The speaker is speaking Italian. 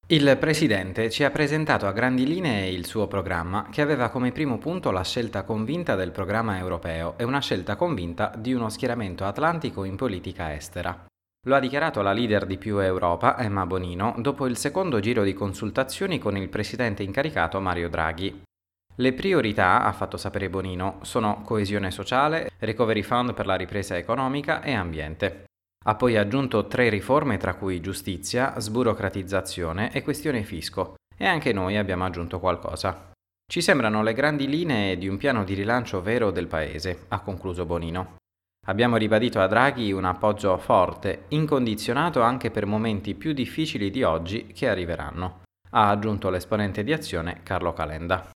Il Presidente ci ha presentato a grandi linee il suo programma, che aveva come primo punto la scelta convinta del programma europeo e una scelta convinta di uno schieramento atlantico in politica estera. Lo ha dichiarato la leader di Più Europa, Emma Bonino, dopo il secondo giro di consultazioni con il presidente incaricato Mario Draghi. Le priorità, ha fatto sapere Bonino, sono coesione sociale, recovery fund per la ripresa economica e ambiente. Ha poi aggiunto 3 riforme tra cui giustizia, sburocratizzazione e questione fisco, e anche noi abbiamo aggiunto qualcosa. Ci sembrano le grandi linee di un piano di rilancio vero del Paese, ha concluso Bonino. Abbiamo ribadito a Draghi un appoggio forte, incondizionato anche per momenti più difficili di oggi che arriveranno, ha aggiunto l'esponente di Azione Carlo Calenda.